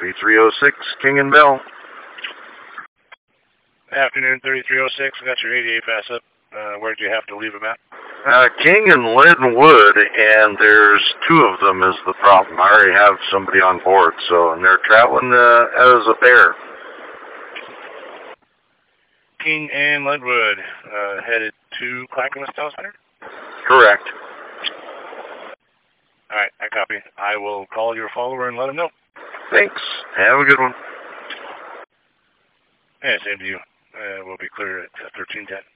3306, King and Bell. Afternoon, 3306. I got your 88 pass up. Where'd you have to leave them at? King and Linwood, and there's two of them is the problem. I already have somebody on board, and they're traveling as a pair. King and Linwood, headed to Clackamas Town Center? Correct. All right, I copy. I will call your follower and let him know. Thanks. Have a good one. Yeah, same to you. We'll be clear at 1310.